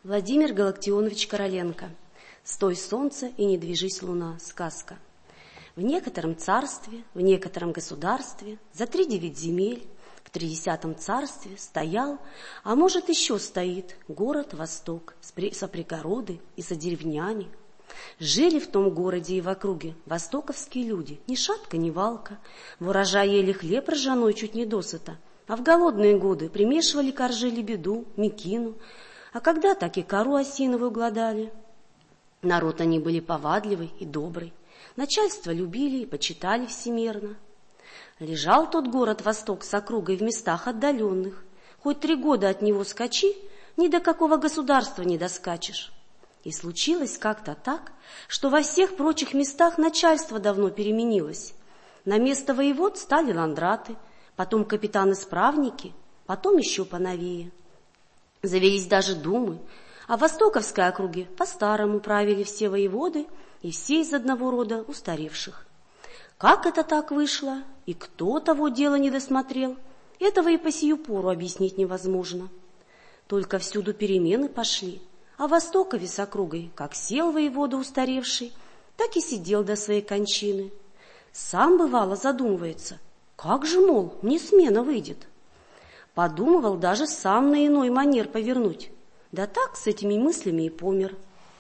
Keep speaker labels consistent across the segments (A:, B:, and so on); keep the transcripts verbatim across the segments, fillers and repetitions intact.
A: Владимир Галактионович Короленко. «Стой, солнце, и не движись, луна». Сказка. В некотором царстве, в некотором государстве, за три девять земель, в тридесятом царстве стоял, а может еще стоит, город Восток, сопригороды и со деревнями. Жили в том городе и в округе востоковские люди, ни шатка, ни валка, в урожай ели хлеб ржаной чуть не досыта, а в голодные годы примешивали коржи лебеду, мекину, а когда так и кору осиновую глодали. Народ они были повадливый и добрый, начальство любили и почитали всемерно. Лежал тот город Восток с округой в местах отдаленных, хоть три года от него скачи, ни до какого государства не доскачешь. И случилось как-то так, что во всех прочих местах начальство давно переменилось. На место воевод стали ландраты, потом капитаны-справники, потом еще поновее. Завелись даже думы, а в Востоковской округе по-старому правили все воеводы и все из одного рода устаревших. Как это так вышло, и кто того дела не досмотрел, этого и по сию пору объяснить невозможно. Только всюду перемены пошли, а в Востокове с округой, как сел воевода устаревший, так и сидел до своей кончины. Сам, бывало, задумывается, как же, мол, мне смена выйдет. Подумывал даже сам на иной манер повернуть, да так с этими мыслями и помер.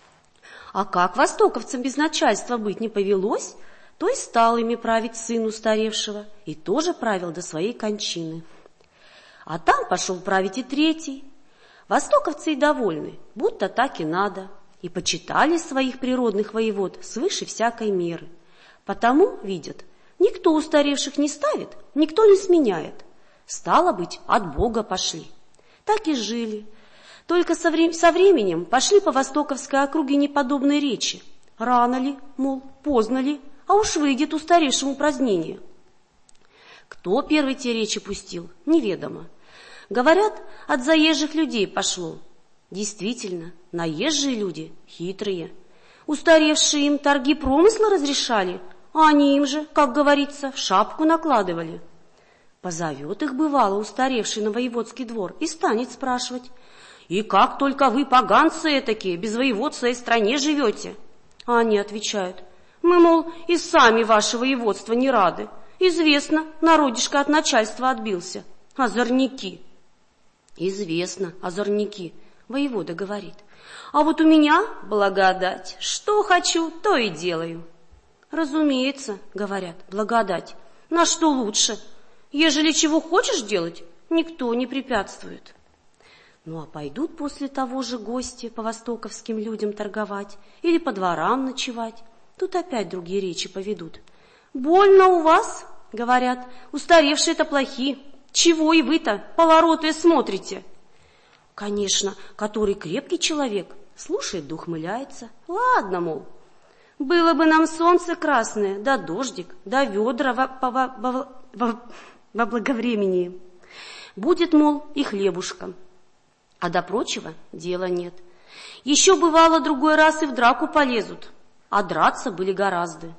A: А как востоковцам без начальства быть не повелось, то и стал ими править сын устаревшего, и тоже правил до своей кончины. А там пошел править и третий. Востоковцы и довольны, будто так и надо, и почитали своих природных воевод свыше всякой меры. Потому, видят, никто устаревших не ставит, никто не сменяет. Стало быть, от Бога пошли. Так и жили. Только со, вре- со временем пошли по Востоковской округе неподобные речи. Рано ли, мол, поздно ли, а уж выйдет устаревшему празднение. Кто первый те речи пустил, неведомо. Говорят, от заезжих людей пошло. Действительно, наезжие люди хитрые. Устаревшие им торги промысла разрешали, а они им же, как говорится, в шапку накладывали. Позовет их, бывало, устаревший на воеводский двор и станет спрашивать: «И как только вы, поганцы этакие, без воевод в своей стране живете?» А они отвечают: «Мы, мол, и сами ваше воеводство не рады. Известно, народишко от начальства отбился. Озорники». «Известно, озорники», воевода говорит. «А вот у меня благодать. Что хочу, то и делаю». «Разумеется, — говорят, — благодать. На что лучше? Ежели чего хочешь делать, никто не препятствует». Ну а пойдут после того же гости по востоковским людям торговать или по дворам ночевать, тут опять другие речи поведут. «Больно у вас, — говорят, — устаревшие-то плохи. Чего и вы-то поворотые смотрите?» Конечно, который крепкий человек слушает да ухмыляется. Ладно, мол, было бы нам солнце красное, да дождик, да ведра во, во, во, во, во благовремении. Будет, мол, и хлебушка. А до прочего дела нет. Еще бывало другой раз и в драку полезут, а драться были гораздо.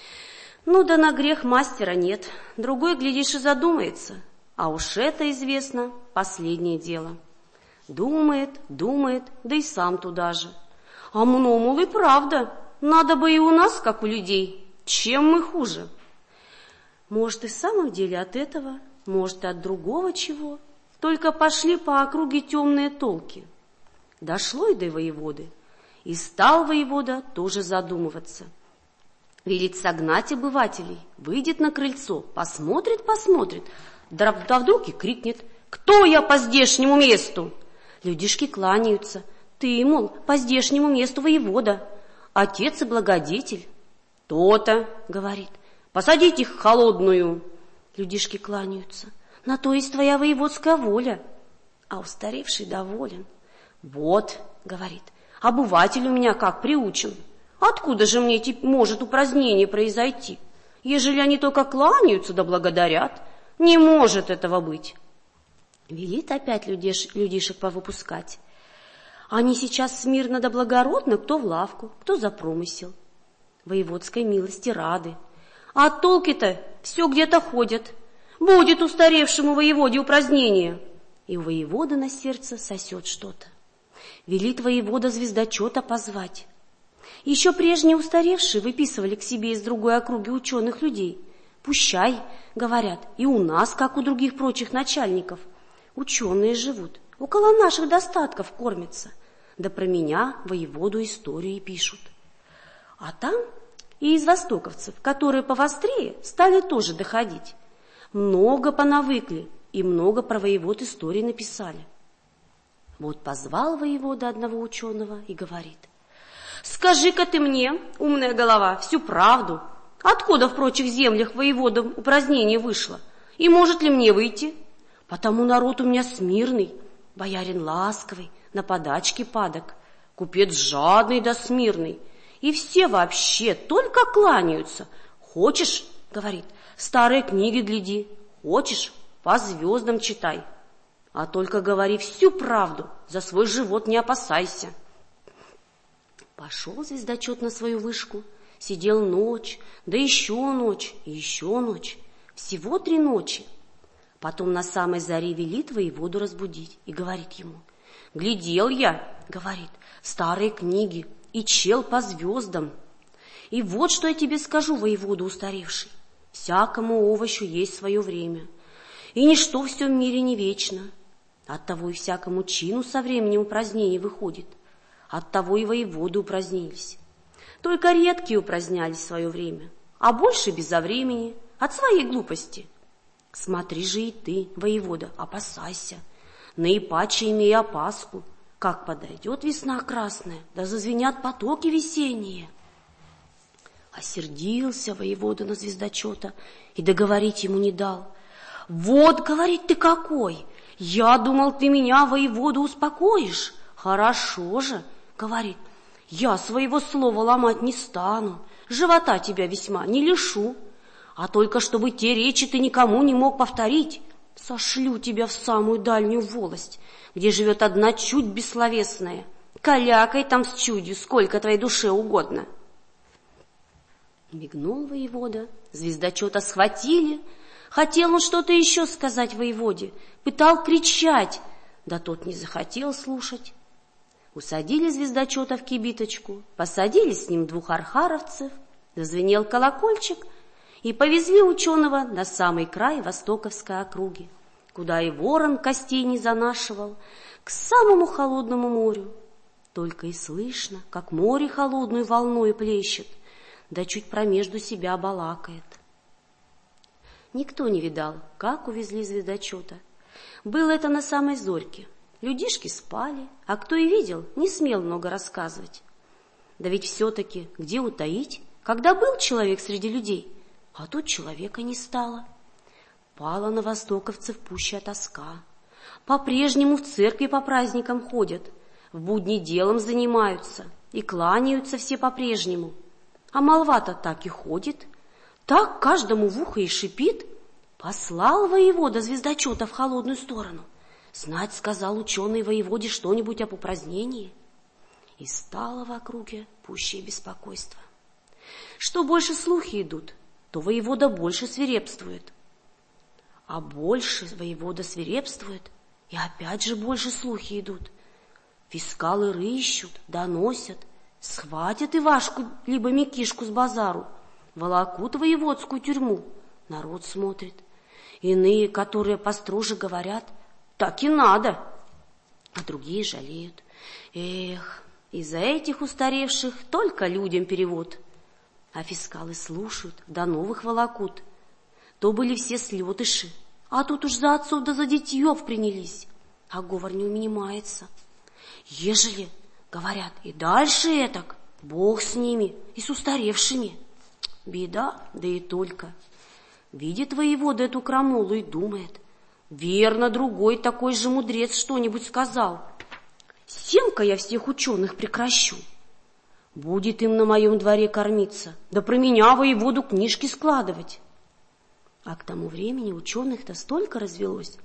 A: Ну да на грех мастера нет, другой, глядишь, и задумается. А уж это, известно, последнее дело. Думает, думает, да и сам туда же. А мно, мол, и правда, надо бы и у нас, как у людей. Чем мы хуже? Может, и в самом деле от этого, может, и от другого чего. Только пошли по округе темные толки. Дошло и до воеводы, и стал воевода тоже задумываться. Велит согнать обывателей, выйдет на крыльцо, посмотрит, посмотрит, да вдруг и крикнет: «Кто я по здешнему месту?» Людишки кланяются. «Ты, мол, по здешнему месту воевода, отец и благодетель». «То-то, — говорит, — посадить их в холодную». Людишки кланяются. «На то есть твоя воеводская воля». А устаревший доволен. «Вот, — говорит, — обыватель у меня как приучен. Откуда же мне может упразднение произойти? Ежели они только кланяются да благодарят, не может этого быть». Велит опять людиш, людишек повыпускать. Они сейчас смирно да благородно, кто в лавку, кто за промысел. Воеводской милости рады. А толки-то все где-то ходят. Будет устаревшему воеводе упразднение. И у воевода на сердце сосет что-то. Велит воевода звездочета позвать. Еще прежние устаревшие выписывали к себе из другой округи ученых людей. Пущай, говорят, и у нас, как у других прочих начальников, ученые живут, около наших достатков кормятся. Да про меня, воеводу, истории пишут. А там и из востоковцев, которые повострее, стали тоже доходить. Много понавыкли и много про воевод истории написали. Вот позвал воевода одного ученого и говорит: «Скажи-ка ты мне, умная голова, всю правду. Откуда в прочих землях воеводам упразднение вышло? И может ли мне выйти? Потому народ у меня смирный, боярин ласковый, на подачки падок, купец жадный да смирный. И все вообще только кланяются. Хочешь, — говорит, — старые книги гляди, хочешь, по звездам читай. А только говори всю правду, за свой живот не опасайся». Пошел звездочет на свою вышку, сидел ночь, да еще ночь, и еще ночь, всего три ночи. Потом на самой заре велит воеводу разбудить и говорит ему: «Глядел я, — говорит, — старые книги, и чел по звездам. И вот что я тебе скажу, воевода устаревший: всякому овощу есть свое время, и ничто в всем мире не вечно. Оттого и всякому чину со временем упразднение выходит, оттого и воеводы упразднились. Только редкие упразднялись в свое время, а больше безо времени, от своей глупости. Смотри же и ты, воевода, опасайся, наипаче имей опаску, как подойдет весна красная, да зазвенят потоки весенние». Осердился воевода на звездочета и договорить ему не дал. «Вот, — говорит, — ты какой! Я думал, ты меня, воеводу, успокоишь. Хорошо же, — говорит, — я своего слова ломать не стану, живота тебя весьма не лишу, а только чтобы те речи ты никому не мог повторить, сошлю тебя в самую дальнюю волость, где живет одна чудь бессловесная. Калякай там с чудью, сколько твоей душе угодно». Мигнул воевода, звездочета схватили. Хотел он что-то еще сказать воеводе, пытал кричать, да тот не захотел слушать. Усадили звездочета в кибиточку, посадили с ним двух архаровцев, зазвенел колокольчик, и повезли ученого на самый край Востоковской округи, куда и ворон костей не занашивал, к самому холодному морю. Только и слышно, как море холодную волной плещет, да чуть промежду себя балакает. Никто не видал, как увезли звездочета. Было это на самой зорьке. Людишки спали, а кто и видел, не смел много рассказывать. Да ведь все-таки где утаить, когда был человек среди людей, а тут человека не стало. Пала на востоковцев пущая тоска. По-прежнему в церкви по праздникам ходят, в будни делом занимаются, и кланяются все по-прежнему. А молва-то так и ходит, так каждому в ухо и шипит. Послал воевода звездочета в холодную сторону. Знать, сказал ученый воеводе что-нибудь об упразднении. И стало в округе пущее беспокойство. Что больше слухи идут, то воевода больше свирепствует. А больше воевода свирепствует, и опять же больше слухи идут. Фискалы рыщут, доносят, схватят Ивашку либо Микишку с базару, волокут в воеводскую тюрьму. Народ смотрит. Иные, которые построже, говорят: так и надо, а другие жалеют. Эх, из-за этих устаревших только людям перевод. А фискалы слушают, до новых волокут. То были все слетыши, а тут уж за отцов да за детьев принялись, а говор не унимается. Ежели, говорят, и дальше этак, Бог с ними и с устаревшими. Беда, да и только. Видит воевода эту крамолу и думает: верно, другой такой же мудрец что-нибудь сказал. Семка я всех ученых прекращу. Будет им на моем дворе кормиться, да про меня воеводу книжки складывать. А к тому времени ученых-то столько развелось,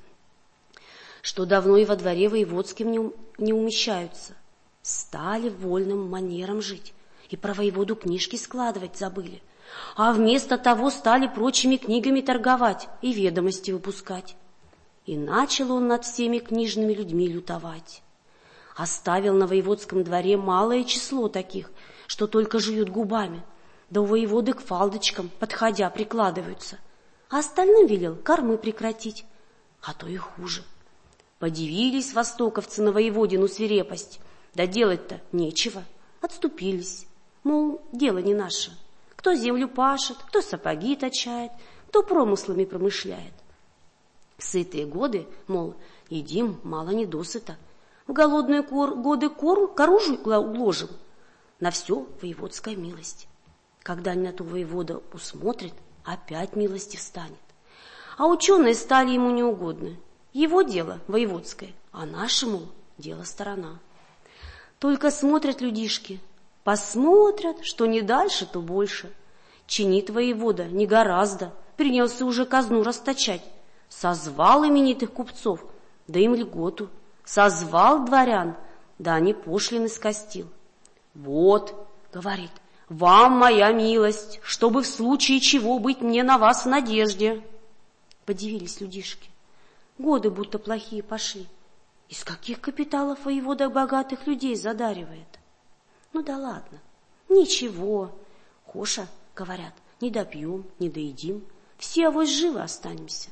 A: что давно и во дворе воеводским не, не умещаются. Стали вольным манером жить, и про воеводу книжки складывать забыли, а вместо того стали прочими книгами торговать и ведомости выпускать. И начал он над всеми книжными людьми лютовать. Оставил на воеводском дворе малое число таких, что только жуют губами, да у воеводы к фалдочкам, подходя, прикладываются. А остальным велел кормы прекратить, а то и хуже. Подивились востоковцы на воеводину свирепость, да делать-то нечего, отступились, мол, дело не наше. Кто землю пашет, кто сапоги точает, кто промыслами промышляет. В сытые годы, мол, едим мало не досыта, в голодные кор, годы кору, коружу уложим. На все воеводская милость. Когда на то воевода усмотрит, опять милости встанет. А ученые стали ему неугодны. Его дело воеводское, а нашему дело сторона. Только смотрят людишки, посмотрят, что не дальше, то больше. Чинит воевода не гораздо, принялся уже казну расточать. Созвал именитых купцов, да им льготу. Созвал дворян, да они пошлины скостил. Вот, говорит, вам моя милость, чтобы в случае чего быть мне на вас в надежде. Подивились людишки. Годы будто плохие пошли. Из каких капиталов воевода богатых людей задаривает? Ну да ладно, ничего. Хоша, говорят, не допьем, не доедим, все авось живы останемся.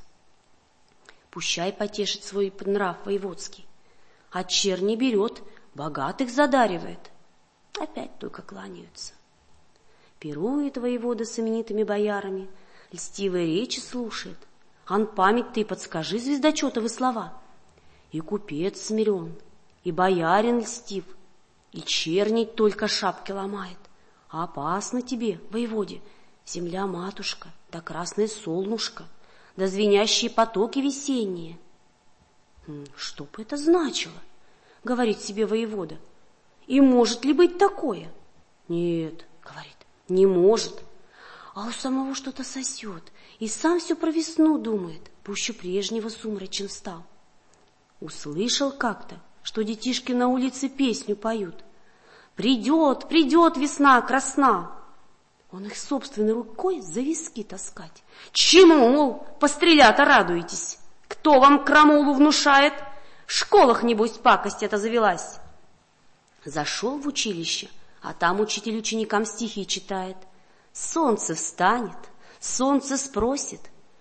A: Пущай потешит свой нрав воеводский. А черни берет, богатых задаривает. Опять только кланяются. Пирует воевода с именитыми боярами, льстивые речи слушает. Ан память ты подскажи звездочетовы слова. И купец смирен, и боярин льстив, и черней только шапки ломает. А опасно тебе, воеводе, земля-матушка, да красное солнышко, да звенящие потоки весенние. Что бы это значило, говорит себе воевода. И может ли быть такое? Нет, говорит, не может. А у самого что-то сосет, и сам все про весну думает, пуще прежнего сумрачен стал. Услышал как-то, что детишки на улице песню поют. Придет, придет весна красна. Он их собственной рукой за виски таскать. Чему, мол, пострелята радуетесь? Кто вам крамолу внушает? В школах, небось, пакость эта завелась. Зашел в училище, а там учитель ученикам стихи читает. Солнце встанет, солнце спросит.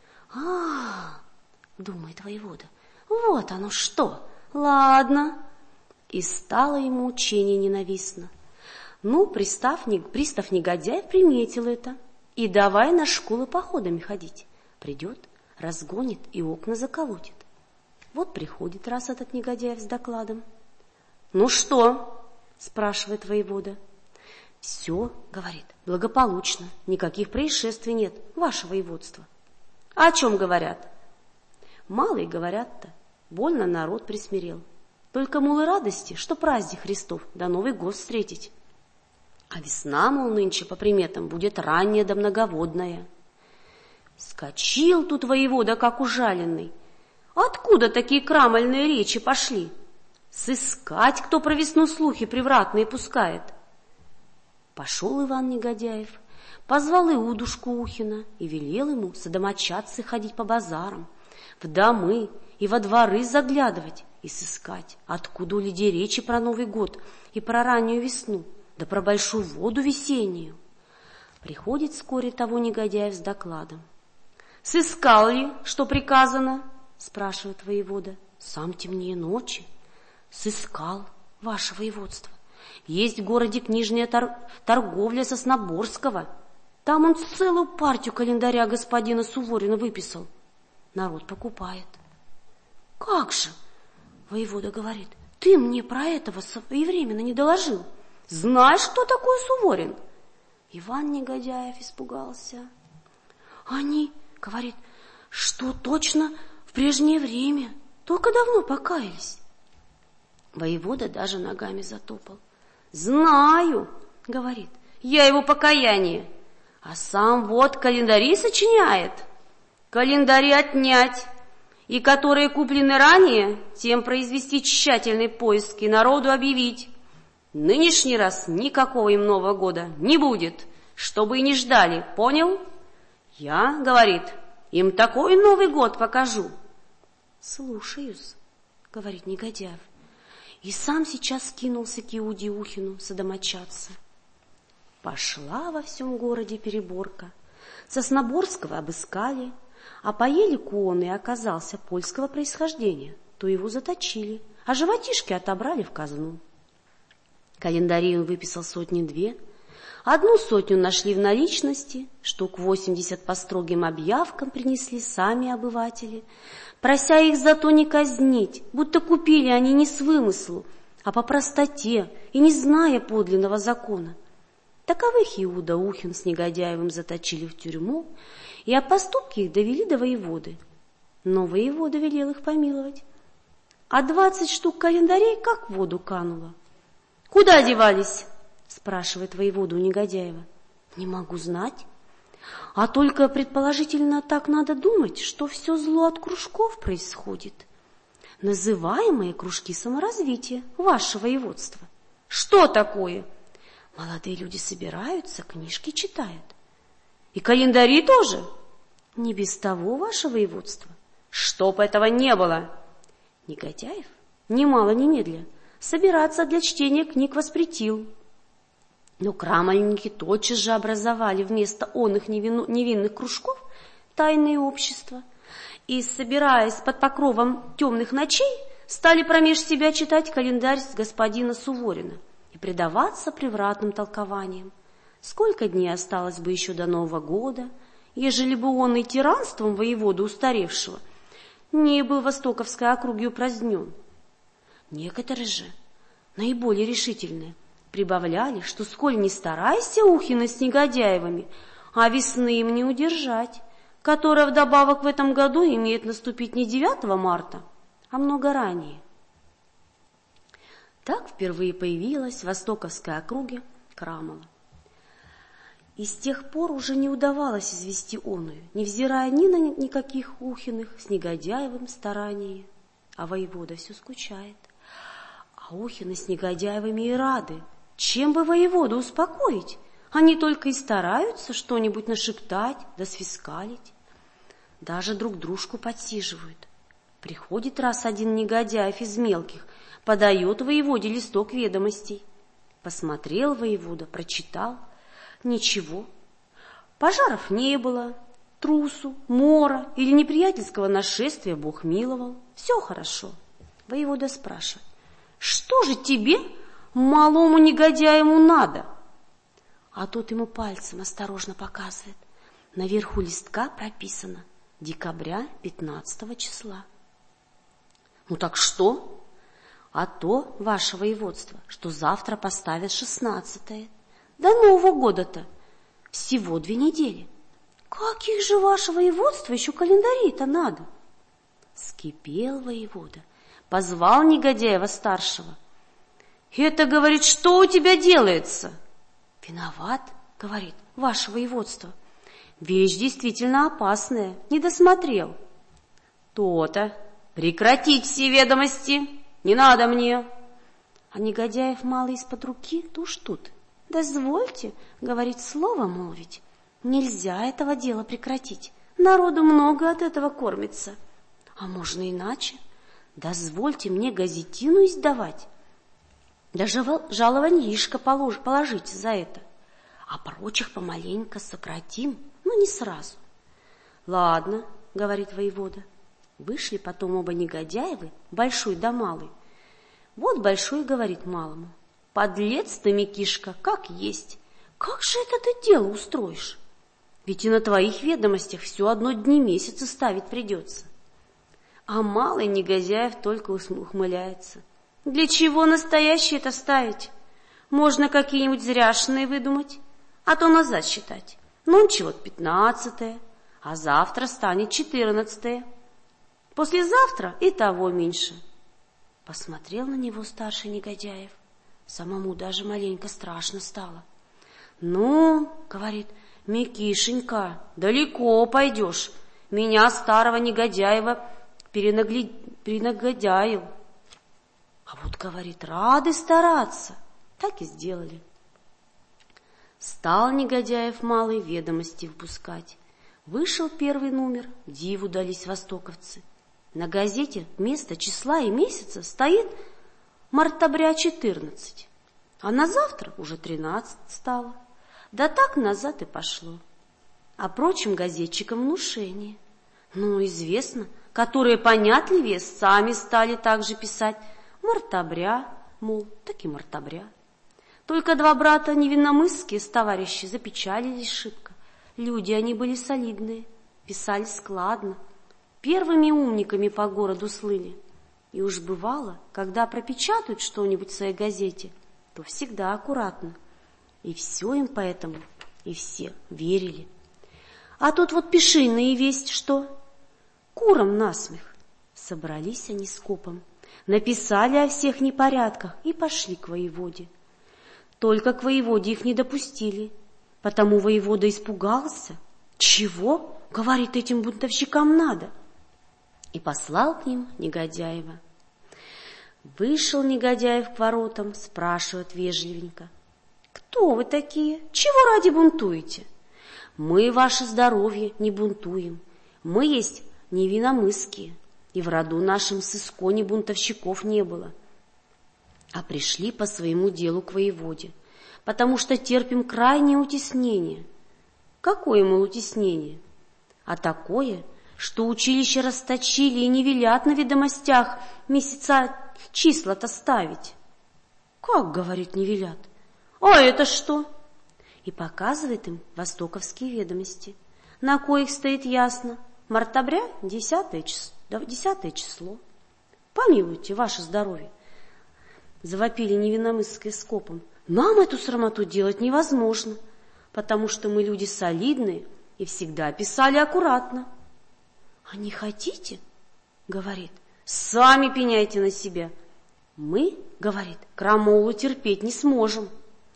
A: А, думает воевода, вот оно что, ладно. И стало ему учение ненавистно. Ну, пристав, пристав негодяй приметил это. И давай на школы походами ходить. Придет, разгонит и окна заколотит. Вот приходит раз этот негодяй с докладом. Ну что? Спрашивает воевода. Все, говорит, благополучно, никаких происшествий нет, ваше воеводство. А о чем говорят? Мало и говорят-то, больно народ присмирел. Только, мол, и радости, что праздник Христов, да Новый год встретить. А весна, мол, нынче по приметам будет ранняя да многоводная. Скочил тут воевода, как ужаленный. Откуда такие крамольные речи пошли? Сыскать, кто про весну слухи превратные пускает. Пошел Иван Негодяев, позвал Иудушку Ухина и велел ему содомочадцы ходить по базарам, в домы и во дворы заглядывать и сыскать, откуда у людей речи про Новый год и про раннюю весну, да про большую воду весеннюю. Приходит вскоре того Негодяев с докладом. «Сыскал ли, что приказано?» — спрашивает воевода. «Сам темнее ночи». «Сыскал, ваше воеводство. Есть в городе книжная тор- торговля Сосноборского. Там он целую партию календаря господина Суворина выписал. Народ покупает». «Как же?» — воевода говорит. «Ты мне про этого своевременно не доложил. Знаешь, кто такой Суворин?» Иван Негодяев испугался. «Они, — говорит, — что точно в прежнее время, только давно покаялись». Воевода даже ногами затопал. «Знаю, — говорит, — я его покаяние, а сам вот календари сочиняет. Календари отнять, и которые куплены ранее, тем произвести тщательный поиск и народу объявить. Нынешний раз никакого им Нового года не будет, чтобы и не ждали, понял? Я, — говорит, — им такой Новый год покажу». «Слушаюсь, — говорит Негодяев. и сам сейчас кинулся к Иуде Ухину содомочаться. Пошла во всем городе переборка. Сосноборского обыскали, а по елику он и оказался польского происхождения, то его заточили, а животишки отобрали в казну. Календарей он выписал сотни-две. Одну сотню нашли в наличности, штук восемьдесят по строгим объявкам принесли сами обыватели, прося их зато не казнить, будто купили они не с вымыслу, а по простоте и не зная подлинного закона. Таковых Иуда Ухин с Негодяевым заточили в тюрьму, и о поступке их довели до воеводы. Но воевода велел их помиловать. А двадцать штук календарей как в воду кануло. — Куда девались? — спрашивает воевода у Негодяева. — Не могу знать. А только предположительно так надо думать, что все зло от кружков происходит. Называемые кружки саморазвития, ваше воеводство. — Что такое? — Молодые люди собираются, книжки читают. — И календари тоже? — Не без того, ваше воеводство. — Чтоб этого не было! Негодяев, немало немедля, собираться для чтения книг воспретил. Но крамольники тотчас же образовали вместо онных невинных кружков тайные общества и, собираясь под покровом темных ночей, стали промеж себя читать календарь господина Суворина и предаваться превратным толкованиям. Сколько дней осталось бы еще до Нового года, ежели бы он и тиранством воевода устаревшего не был Востоковской округи упразднен. Некоторые же, наиболее решительные, прибавляли, что сколь не старайся Ухины с Негодяевыми, а весны им не удержать, которая вдобавок в этом году имеет наступить не девятого марта, а много ранее. Так впервые появилась в Востоковской округе Крамола. И с тех пор уже не удавалось извести оную, невзирая ни на никаких Ухиных с Негодяевым старания, а воевода все скучает. А Ухины с Негодяевыми и рады, чем бы воеводу успокоить, они только и стараются что-нибудь нашептать да свискалить. Даже друг дружку подсиживают. Приходит раз один Негодяев из мелких, подает воеводе листок ведомостей. Посмотрел воевода, прочитал. Ничего. Пожаров не было, трусу, мора или неприятельского нашествия Бог миловал. Все хорошо. Воевода спрашивает: что же тебе, малому негодяему, надо? А тот ему пальцем осторожно показывает. Наверху листка прописано декабря пятнадцатого числа. Ну так что? А то, ваше воеводство, что завтра поставят шестнадцатое. До Нового года-то всего две недели. Каких же, ваше воеводство, еще календарей-то надо? Скипел воевода, позвал Негодяева старшего. Это, говорит, что у тебя делается? Виноват, говорит, ваше воеводство. Вещь действительно опасная, не досмотрел. То-то, прекратить все ведомости, не надо мне. А Негодяев мало из-под руки, то уж тут. Дозвольте, говорит, слово молвить. Нельзя этого дела прекратить. Народу много от этого кормится. А можно иначе? Дозвольте мне газетину издавать. Даже жалованьишко положить за это. А прочих помаленько сократим, но не сразу. Ладно, говорит воевода. Вышли потом оба Негодяевы, большой да малый. Вот большой говорит малому: подлец ты, Микишка, как есть. Как же это ты дело устроишь? Ведь и на твоих ведомостях все одно дни месяца ставить придется. А малый Негодяев только ухмыляется. Для чего настоящее это ставить? Можно какие-нибудь зряшные выдумать, а то назад считать. Нонче вот пятнадцатое, а завтра станет четырнадцатое. Послезавтра и того меньше. Посмотрел на него старший Негодяев. Самому даже маленько страшно стало. Ну, говорит, Микишенька, далеко пойдешь. Меня, старого Негодяева, перенагля... перенагодяил. А вот, говорит, рады стараться. Так и сделали. Стал Негодяев малый ведомости впускать. Вышел первый номер, диву дались востоковцы. На газете вместо числа и месяца стоит мартабря четырнадцать, а на завтра уже тринадцать стало. Да так назад и пошло. А прочим газетчикам внушение. Ну, известно, которые понятливее сами стали так же писать мартабря, мол, так и мартабря. Только два брата невинномысские с товарищи запечалились шибко. Люди они были солидные, писали складно, первыми умниками по городу слыли. И уж бывало, когда пропечатают что-нибудь в своей газете, то всегда аккуратно. И все им поэтому, и все верили. А тут вот пишиная весть, что курам насмех. Собрались они скопом, написали о всех непорядках и пошли к воеводе. Только к воеводе их не допустили, потому воевода испугался. Чего, говорит, этим бунтовщикам надо? И послал к ним Негодяева. Вышел Негодяев к воротам, спрашивает вежливенько: кто вы такие? Чего ради бунтуете? Мы ваше здоровье не бунтуем. Мы есть невинномысские, и в роду нашем с искони бунтовщиков не было. А пришли по своему делу к воеводе, потому что терпим крайнее утеснение. Какое, мол, утеснение? А такое, что училище расточили и не велят на ведомостях месяца числа-то ставить. Как, говорит, не велят? А это что? И показывает им востоковские ведомости, на коих стоит ясно: мартабря десятое число, десятое число. Помилуйте, ваше здоровье, завопили невинномысские скопом. Нам эту срамоту делать невозможно, потому что мы люди солидные и всегда писали аккуратно. А не хотите, говорит, сами пеняйте на себя. Мы, говорит, крамолу терпеть не сможем.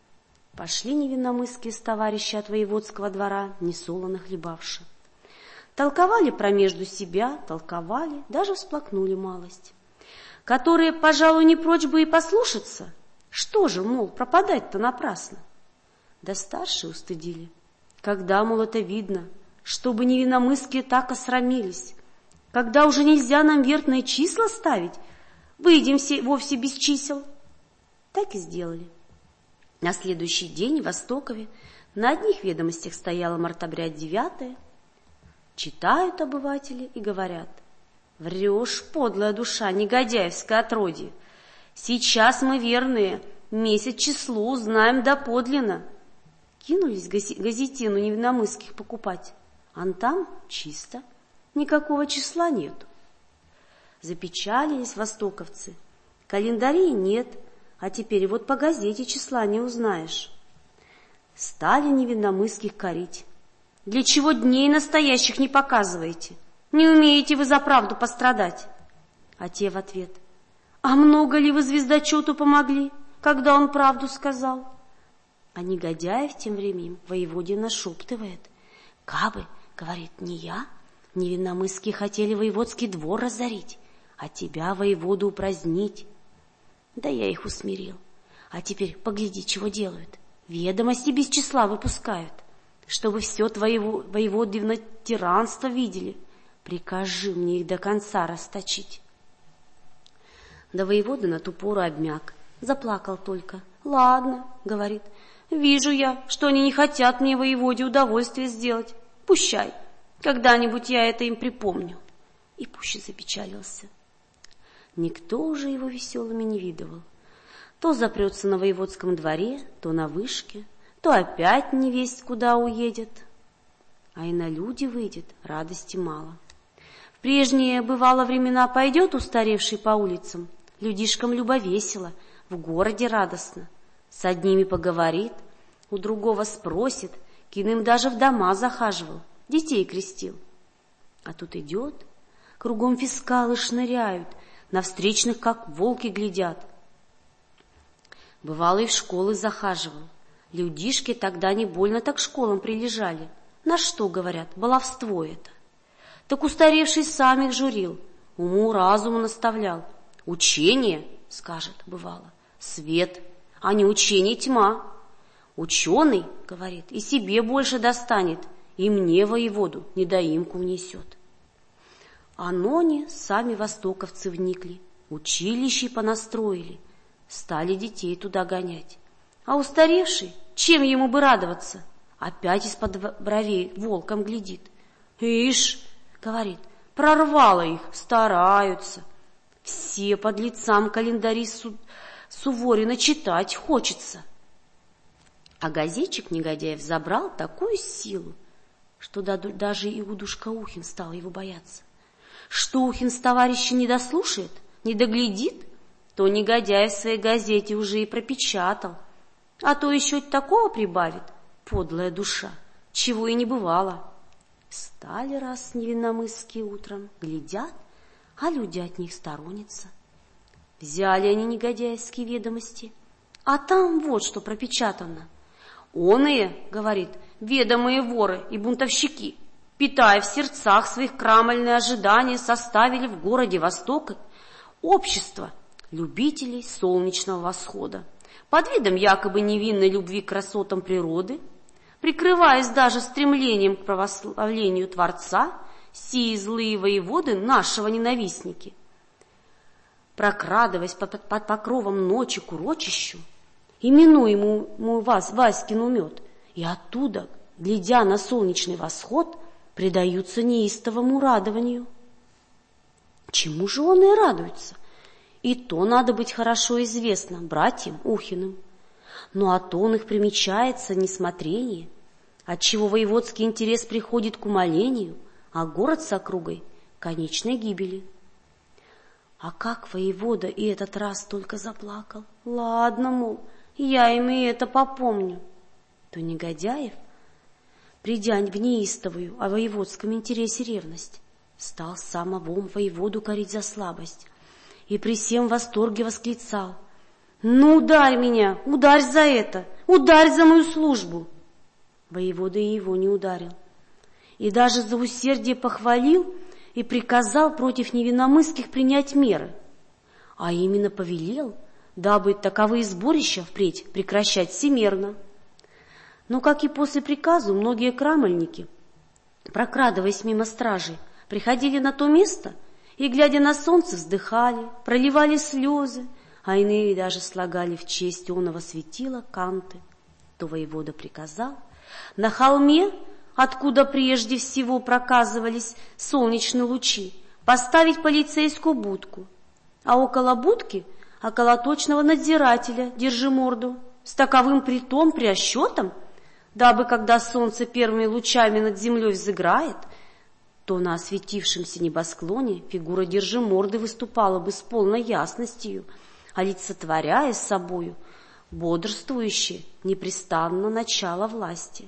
A: Пошли невинномысские с товарищи от воеводского двора, несолоно хлебавши. Толковали промежду себя, толковали, даже всплакнули малость. Которые, пожалуй, не прочь бы и послушаться. Что же, мол, пропадать-то напрасно? Да старшие устыдили. Когда, мол, это видно, чтобы невинномысские так осрамились? Когда уже нельзя нам верные числа ставить, выйдем все вовсе без чисел. Так и сделали. На следующий день в Востокове на одних ведомостях стояла мартабря девятое. Читают обыватели и говорят: врешь, подлая душа, негодяевское отродье. Сейчас мы верные, месяц число узнаем доподлинно. Кинулись газетину невинномысских покупать, а там чисто, никакого числа нету. Запечалились востоковцы, календарей нет, а теперь вот по газете числа не узнаешь. Стали невинномысских корить. Для чего дней настоящих не показываете? Не умеете вы за правду пострадать? А те в ответ: а много ли вы звездочету помогли, когда он правду сказал? А Негодяев тем временем воеводе нашептывает: кабы, говорит, не я, невинномысские хотели воеводский двор разорить, а тебя, воеводу, упразднить. Да я их усмирил. А теперь погляди, чего делают. Ведомости без числа выпускают, чтобы все твоего воеводивно тиранство видели. Прикажи мне их до конца расточить. Да воевода на ту пору обмяк, заплакал только. Ладно, говорит, вижу я, что они не хотят мне, воеводе, удовольствие сделать. Пущай, когда-нибудь я это им припомню. И пуще запечалился. Никто уже его веселыми не видывал. То запрется на воеводском дворе, то на вышке, то опять невесть куда уедет. А и на люди выйдет, радости мало. В прежние, бывало, времена пойдет устаревший по улицам, людишкам любовесело, в городе радостно. С одними поговорит, у другого спросит, к иным даже в дома захаживал, детей крестил. А тут идет, кругом фискалы шныряют, на встречных как волки глядят. Бывало, и в школы захаживал. Людишки тогда не больно так школам прилежали. На что, говорят, баловство это? Так устаревший сам их журил, уму-разуму наставлял. Учение, скажет, бывало, свет, а не учение тьма. Ученый, говорит, и себе больше достанет, и мне, воеводу, недоимку внесет. А ноне сами востоковцы вникли, училища понастроили, стали детей туда гонять. А устаревший, чем ему бы радоваться? Опять из-под бровей волком глядит. «Ишь, — говорит, — прорвало их, стараются. Все под лицам календари Су... Суворина читать хочется». А газетчик негодяев забрал такую силу, что даже Иудушка Ухин стал его бояться. Что Ухин с товарища не дослушает, не доглядит, то негодяй в своей газете уже и пропечатал, а то еще такого прибавит, подлая душа, чего и не бывало. Встали раз невинномысские утром, глядят, а люди от них сторонятся. Взяли они негодяйские ведомости, а там вот что пропечатано. «Оные, — говорит, — ведомые воры и бунтовщики, питая в сердцах своих крамольные ожидания, составили в городе Востока общество любителей солнечного восхода под видом якобы невинной любви к красотам природы, прикрываясь даже стремлением к православлению Творца, сии злые воеводы нашего ненавистники, прокрадываясь под, под покровом ночи к урочищу, именуемому вас Васькину мед, и оттуда, глядя на солнечный восход, предаются неистовому радованию». Чему же он и радуется? И то надо быть хорошо известно братьям Ухиным. Но о тон их примечается несмотрение, отчего воеводский интерес приходит к умолению, а город с округой — конечной гибели. А как воевода и этот раз только заплакал. Ладно, мол, я им и это попомню. То негодяев, придя в неистовую о воеводском интересе ревность, стал самого воеводу корить за слабость и при всем восторге восклицал: «Ну, ударь меня, ударь за это, ударь за мою службу!» Воевода и его не ударил, и даже за усердие похвалил и приказал против невинномысских принять меры, а именно повелел, дабы таковые сборища впредь прекращать всемерно. Но, как и после приказу, многие крамольники, прокрадываясь мимо стражей, приходили на то место и, глядя на солнце, вздыхали, проливали слезы, а иные даже слагали в честь оного светила канты. То воевода приказал на холме, откуда прежде всего проказывались солнечные лучи, поставить полицейскую будку, а около будки — околоточного надзирателя, держи морду, с таковым притом приосчетом, дабы, когда солнце первыми лучами над землей взыграет, то на осветившемся небосклоне фигура держиморды выступала бы с полной ясностью, олицетворяя собою бодрствующее непрестанно начало власти.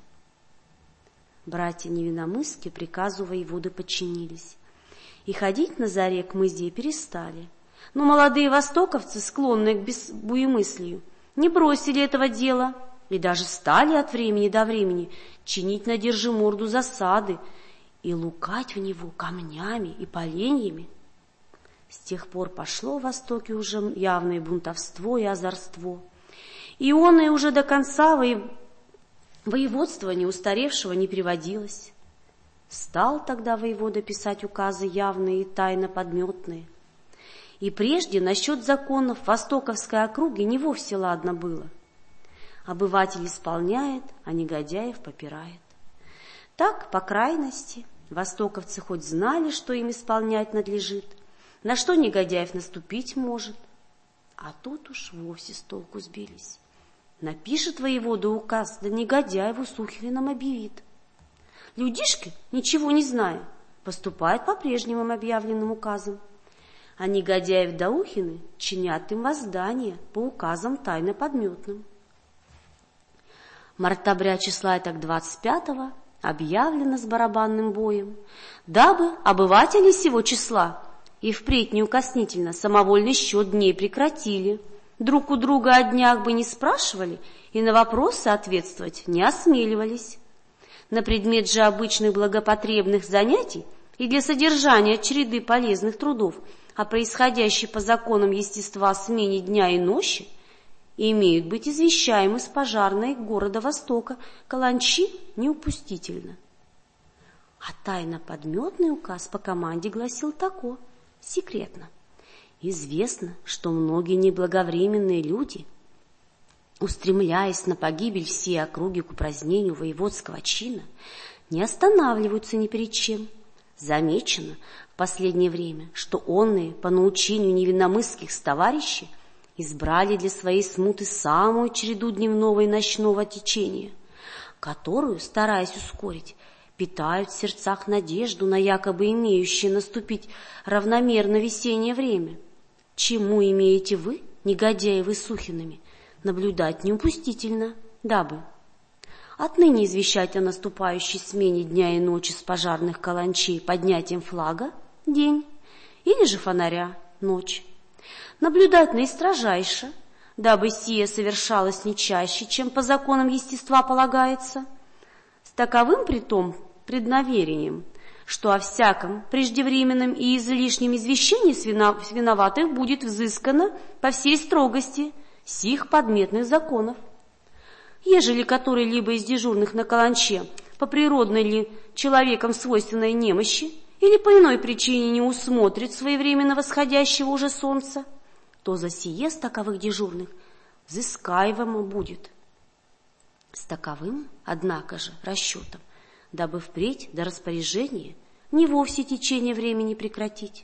A: Братья невинномысские приказу воеводы подчинились, и ходить на заре к мызде перестали. Но молодые востоковцы, склонные к буемыслию, не бросили этого дела и даже стали от времени до времени чинить на держиморду засады и лукать в него камнями и поленьями. С тех пор пошло в Востоке уже явное бунтовство и озорство, и он и уже до конца воеводства неустаревшего не приводилось. Стал тогда воевода писать указы явные и тайно подметные. И прежде насчет законов Востоковской округи не вовсе ладно было. Обыватель исполняет, а негодяев попирает. Так, по крайности, востоковцы хоть знали, что им исполнять надлежит, на что негодяев наступить может, а тут уж вовсе с толку сбились. Напишет воевода указ, да негодяеву с Ухиным объявит. Людишки, ничего не зная, поступают по прежним объявленным указам, а негодяев да Ухины чинят им воздание по указам тайно подметным. Мартабря числа так двадцать пятого объявлено с барабанным боем, дабы обыватели сего числа и впредь неукоснительно самовольный счет дней прекратили, друг у друга о днях бы не спрашивали и на вопросы ответствовать не осмеливались. На предмет же обычных благопотребных занятий и для содержания череды полезных трудов о происходящей по законам естества смене дня и ночи имеют быть извещаемы с пожарной города Востока каланчи неупустительно. А тайно подметный указ по команде гласил тако, секретно: Известно, что многие неблаговременные люди, устремляясь на погибель всей округи к упразднению воеводского чина, не останавливаются ни перед чем. Замечено в последнее время, что онные, по научению невинномысских товарищей, избрали для своей смуты самую череду дневного и ночного течения, которую, стараясь ускорить, питают в сердцах надежду на якобы имеющее наступить равномерно весеннее время. Чему имеете вы, негодяи вы Сухинами, наблюдать неупустительно, дабы отныне извещать о наступающей смене дня и ночи с пожарных каланчей поднятием флага – день, или же фонаря – ночь. Наблюдать наистрожайше, дабы сие совершалось не чаще, чем по законам естества полагается, с таковым притом преднаверением, что о всяком преждевременном и излишнем извещении с виноватых будет взыскано по всей строгости сих подметных законов. Ежели который-либо из дежурных на каланче по природной ли человеком свойственной немощи или по иной причине не усмотрит своевременно восходящего уже солнца, то за сие с таковых дежурных взыскаемо будет. С таковым, однако же, расчетом, дабы впредь до распоряжения не вовсе течение времени прекратить.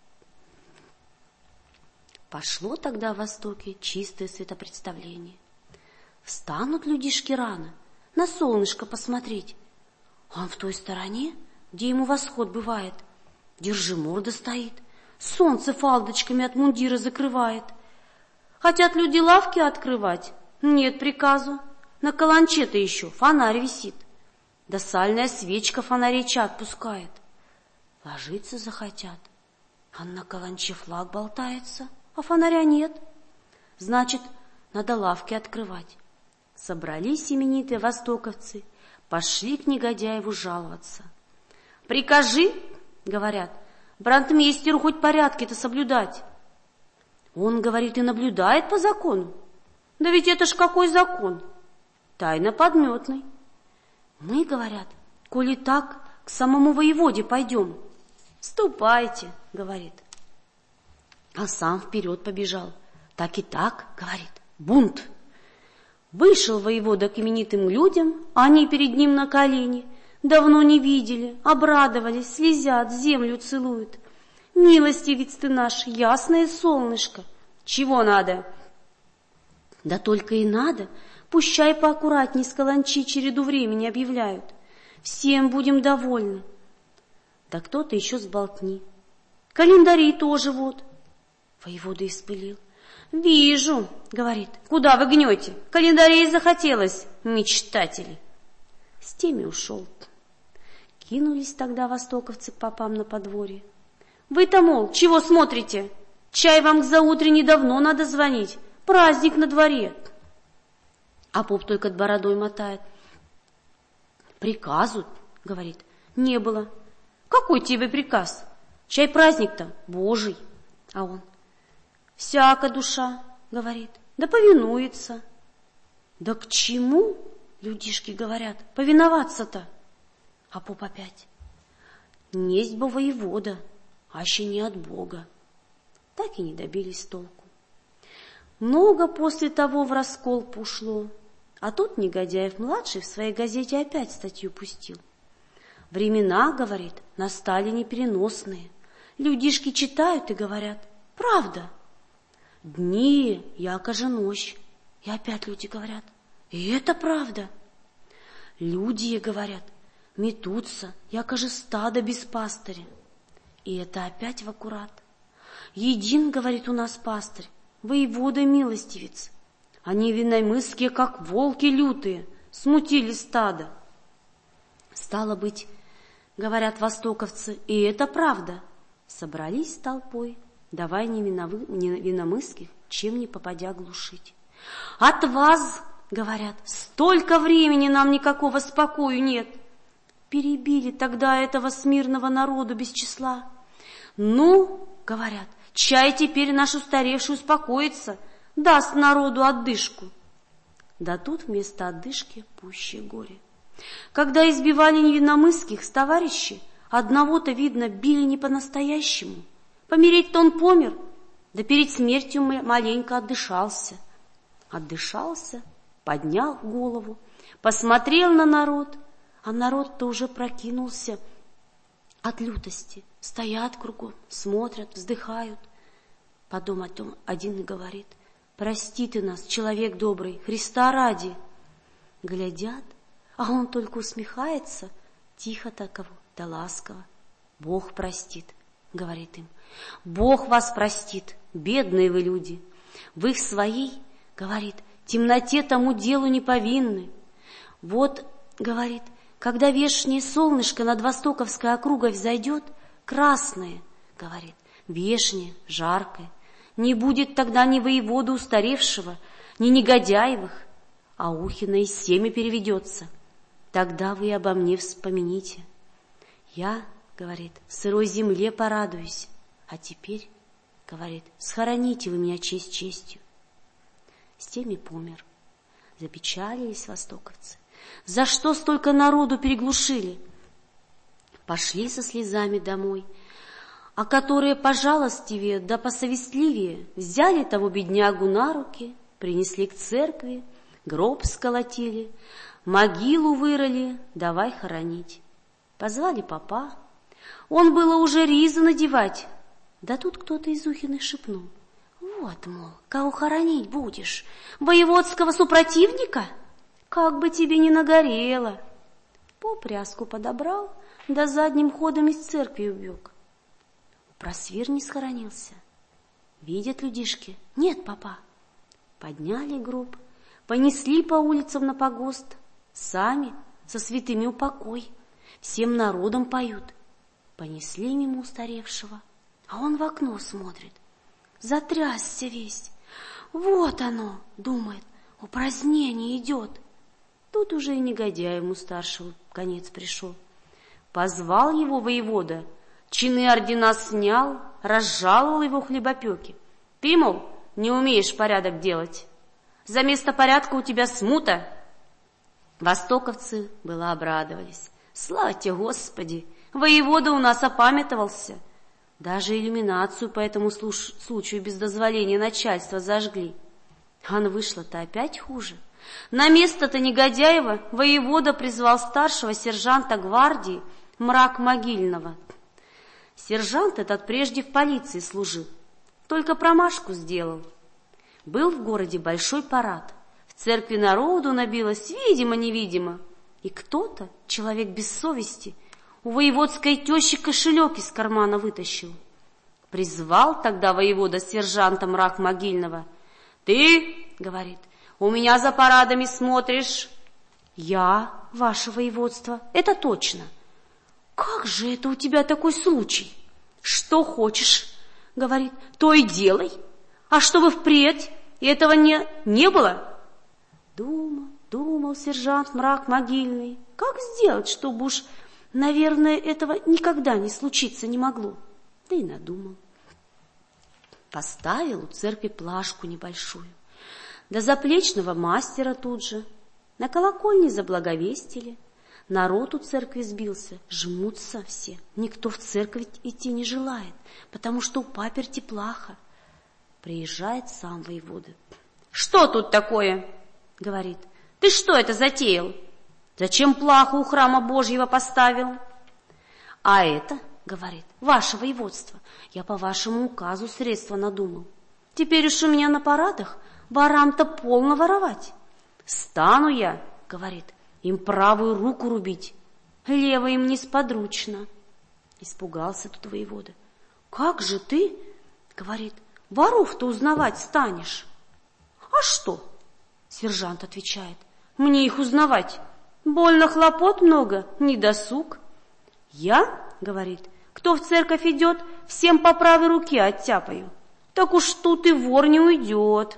A: Пошло тогда в Востоке чистое светопредставление. Встанут людишки рано, на солнышко посмотреть. Он в той стороне, где ему восход бывает, держи морда стоит, солнце фалдочками от мундира закрывает. Хотят люди лавки открывать, нет приказу, на каланче-то еще фонарь висит, да сальная свечка фонарей чад пускает. Ложиться захотят, а на каланче флаг болтается, а фонаря нет. Значит, надо лавки открывать. Собрались именитые востоковцы, пошли к негодяеву жаловаться. «Прикажи, — говорят, — брандмейстеру хоть порядки-то соблюдать». Он, говорит, и наблюдает по закону. Да ведь это ж какой закон? Тайно подметный. Мы, говорят, коли так, к самому воеводе пойдем. Ступайте, говорит. А сам вперед побежал. Так и так, говорит, бунт. Вышел воевода к именитым людям, они перед ним на колени, давно не видели, обрадовались, слезят, землю целуют. Милостивец ты наш, ясное солнышко. Чего надо? Да только и надо, пущай поаккуратней с каланчи череду времени объявляют. Всем будем довольны. Да кто-то еще сболтни. Календари тоже вот. Воевода испылил. Вижу, говорит, куда вы гнете? Календарей захотелось, мечтатели. С теми ушел. Кинулись тогда востоковцы к попам на подворье. Вы-то, мол, чего смотрите? Чай вам к заутренне давно надо звонить. Праздник на дворе. А поп только от бородой мотает. Приказу, говорит, не было. Какой тебе приказ? Чай праздник-то Божий. А он, всяка душа, говорит, да повинуется. Да к чему, людишки говорят, повиноваться-то? А поп опять, несть бы воевода, аще не от Бога. Так и не добились толку. Много после того в раскол ушло, а тут Негодяев-младший в своей газете опять статью пустил. Времена, говорит, настали непереносные. Людишки читают и говорят, правда. Дни, яко же ночь. И опять люди говорят, и это правда. Люди, говорят, метутся, яко же стадо без пастыря. И это опять в аккурат. Един, говорит, у нас пастырь, воевода милостивец. Они винномысские, как волки лютые, смутили стадо. Стало быть, говорят востоковцы, и это правда. Собрались толпой, давай не винномысских, чем не попадя глушить. От вас, говорят, столько времени нам никакого спокою нет. Перебили тогда этого смирного народу без числа. Ну, говорят, чай теперь наш устаревший успокоится, даст народу отдышку. Да тут вместо отдышки пуще горе. Когда избивали невинномысских с товарищи, одного-то, видно, били не по-настоящему. Помереть-то он помер, Да перед смертью маленько отдышался. Отдышался, поднял голову, посмотрел на народ, а народ-то уже прокинулся от лютости. Стоят кругом, смотрят, вздыхают. Потом один и говорит: прости ты нас, человек добрый, Христа ради. Глядят, а он только усмехается, тихо таково, да ласково. Бог простит, говорит им. Бог вас простит, бедные вы люди. Вы в своей, говорит, темноте тому делу не повинны. Вот, говорит, когда вешнее солнышко над Востоковской округой взойдет, красное, говорит, вешнее, жаркое, не будет тогда ни воевода устаревшего, ни негодяевых, а Ухино из семя переведется. Тогда вы обо мне вспомните. Я, говорит, в сырой земле порадуюсь, а теперь, говорит, схороните вы меня честь честью. С теми помер. Запечалились востоковцы. За что столько народу переглушили? Пошли со слезами домой, а которые пожалостивее да посовестливее взяли того беднягу на руки, принесли к церкви, гроб сколотили, могилу вырыли, давай хоронить. Позвали попа. Он было уже ризу надевать, да тут кто-то из Ухиных шепнул: вот, мол, кого хоронить будешь? Воеводского супротивника? Как бы тебе не нагорело. Поп ряску подобрал, да задним ходом из церкви убег. Просвир не схоронился. Видят людишки: нет попа. Подняли гроб, понесли по улицам на погост, сами со святыми упокой, всем народом поют. Понесли мимо устаревшего, а он в окно смотрит. Затрясся весь. Вот оно, думает, упразднение идет. Тут уже и негодяй ему старшего конец пришел. Позвал его воевода, чины ордена снял, разжаловал его хлебопеки. Ты, мол, не умеешь порядок делать. За место порядка у тебя смута. Востоковцы было обрадовались. Слава тебе, Господи, воевода у нас опамятовался. Даже иллюминацию по этому случаю без дозволения начальства зажгли. А вышло-то опять хуже. На место-то негодяева воевода призвал старшего сержанта гвардии Мрак Могильного. Сержант этот прежде в полиции служил, только промашку сделал. Был в городе большой парад, в церкви народу набилось видимо-невидимо, и кто-то, человек без совести, у воеводской тещи кошелек из кармана вытащил. Призвал тогда воевода сержанта Мрак Могильного. Ты, говорит, у меня за парадами смотришь? Я, ваше воеводство, это точно. Как же это у тебя такой случай? Что хочешь, говорит, то и делай. А чтобы впредь этого не, не было? Думал, думал сержант Мрак Могильный, как сделать, чтобы уж, наверное, этого никогда не случиться не могло. Да и надумал. Поставил у церкви плашку небольшую, до заплечного мастера тут же. На колокольне заблаговестили. Народ у церкви сбился, жмутся все. Никто в церковь идти не желает, потому что у паперти плаха. Приезжает сам воевода. Что тут такое? Говорит. Ты что это затеял? Зачем плаху у храма Божьего поставил? А это, говорит, ваше воеводство, я по вашему указу средства надумал. Теперь уж у меня на парадах ворам-то полно воровать. Стану я, говорит, им правую руку рубить, левой им несподручно. Испугался тут воевода. Как же ты, говорит, воров-то узнавать станешь? А что? Сержант отвечает. Мне их узнавать. Больно хлопот много, не досуг. Я, говорит, кто в церковь идет, всем по правой руке оттяпаю. Так уж тут и вор не уйдет.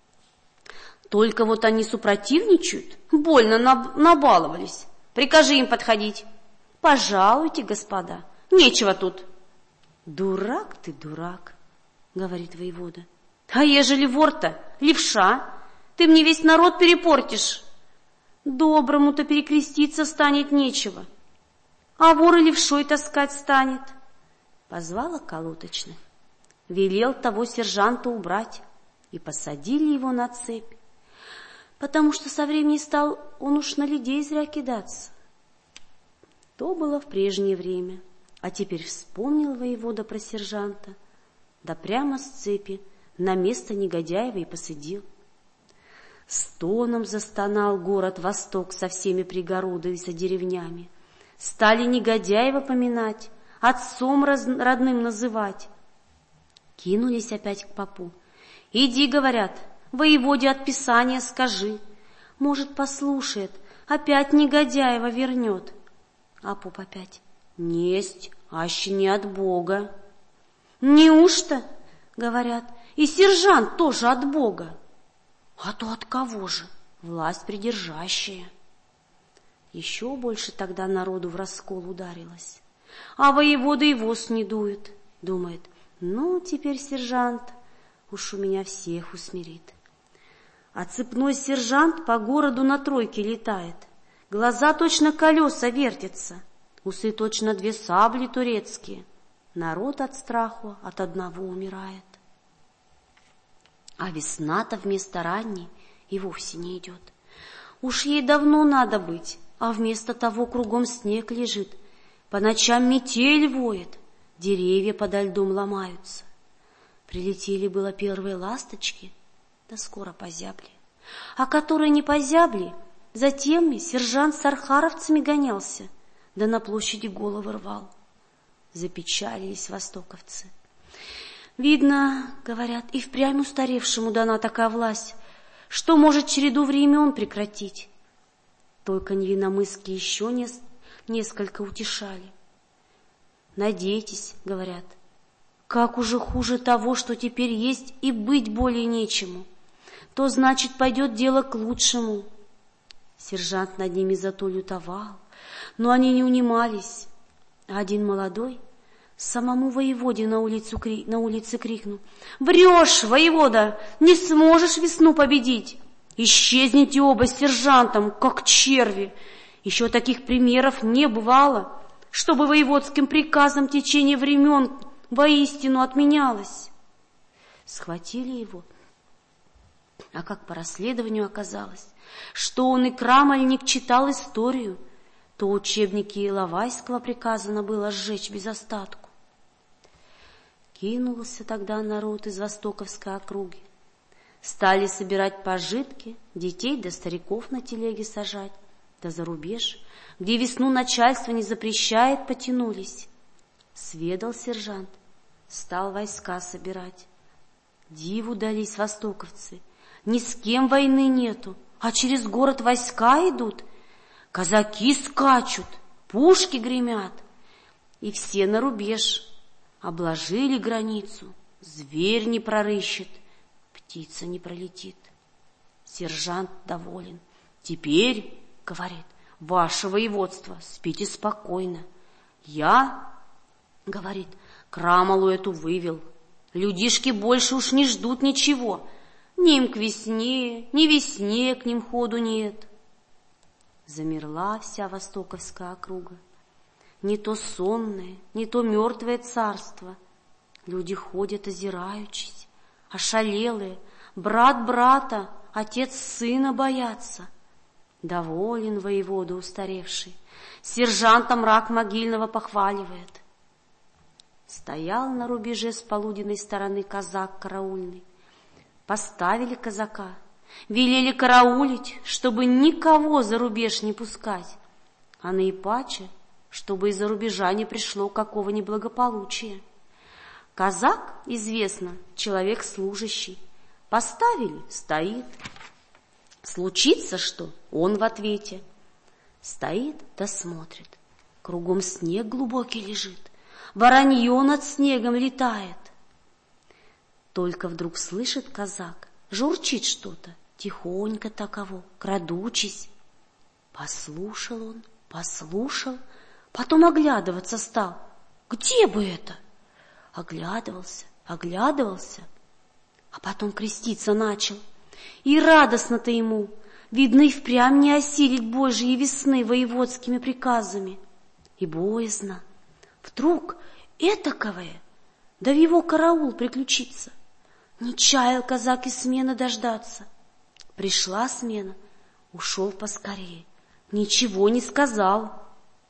A: Только вот они супротивничают, больно набаловались. Прикажи им подходить. Пожалуйте, господа, нечего тут. Дурак ты, дурак, говорит воевода. А ежели вор-то, левша, ты мне весь народ перепортишь. Доброму-то перекреститься станет нечего, а вор и левшой таскать станет. Позвала колоточных. велел того сержанта убрать, и посадили его на цепь, потому что со времени стал он уж на людей зря кидаться. То было в прежнее время, а теперь вспомнил воевода про сержанта, да прямо с цепи на место негодяева и посадил. Стоном застонал город Восток со всеми пригородами и со деревнями. Стали негодяева поминать, отцом раз, родным называть. Кинулись опять к попу. «Иди, — говорят, — воеводе от Писания скажи. Может, послушает, опять негодяева вернет». А поп опять: «Несть, аще не от Бога». «Неужто, — говорят, — и сержант тоже от Бога?» «А то от кого же? Власть придержащая». Еще больше тогда народу в раскол ударилось. А воевода и воз не дует. Думает: ну, теперь сержант уж у меня всех усмирит. А цепной сержант по городу на тройке летает. Глаза точно колеса вертятся, усы точно две сабли турецкие. Народ от страху от одного умирает. А весна-то вместо ранней и вовсе не идет. Уж ей давно надо быть, а вместо того кругом снег лежит. По ночам метель воет, деревья подо льдом ломаются. Прилетели было первые ласточки, да скоро позябли. А которые не позябли, за теми сержант с архаровцами гонялся, да на площади головы рвал. Запечалились востоковцы. Видно, говорят, и впрямь устаревшему дана такая власть, что может череду времен прекратить. Только невиномысские еще не, несколько утешали. Надейтесь, говорят, как уже хуже того, что теперь есть, и быть более нечему, то значит пойдет дело к лучшему. Сержант над ними зато лютовал, но они не унимались. А один молодой самому воеводе на, улицу, на улице крикнул: «Врешь, воевода, не сможешь весну победить! Исчезните оба с сержантом, как черви! Еще таких примеров не бывало, чтобы воеводским приказом течение времен воистину отменялось». Схватили его, а как по расследованию оказалось, что он и крамольник читал историю, то учебники Иловайского приказано было сжечь без остатку. Кинулся тогда народ из Востоковской округи. Стали собирать пожитки, детей да стариков на телеге сажать, да за рубеж, где весну начальство не запрещает, потянулись. Сведал сержант, стал войска собирать. Диву дались востоковцы, ни с кем войны нету, а через город войска идут. Казаки скачут, пушки гремят, и все на рубеж. Обложили границу, зверь не прорыщет, птица не пролетит. Сержант доволен. Теперь, говорит, ваше воеводство, спите спокойно. Я, говорит, крамолу эту вывел. Людишки больше уж не ждут ничего. Ни им к весне, ни весне к ним ходу нет. Замерла вся Востоковская округа. Не то сонное, не то мертвое царство. Люди ходят, озираючись, ошалелые, брат брата, отец сына боятся. Доволен воевода устаревший, сержанта мрак могильного похваливает. Стоял на рубеже с полуденной стороны казак караульный. Поставили казака, велели караулить, чтобы никого за рубеж не пускать, а наипаче, чтобы из-за рубежа не пришло какого неблагополучия. Казак, известно, человек служащий. Поставили — стоит. Случится что — он в ответе. Стоит да смотрит. Кругом снег глубокий лежит, воронье над снегом летает. Только вдруг слышит казак, журчит что-то, тихонько таково, крадучись. Послушал он, послушал, потом оглядываться стал. Где бы это? Оглядывался, оглядывался, а потом креститься начал. И радостно-то ему, видно, и впрямь не осилить Божьей весны воеводскими приказами. И боязно. Вдруг этаковое да в его караул приключиться. Не чаял казак и смены дождаться. Пришла смена, ушел поскорее, ничего не сказал.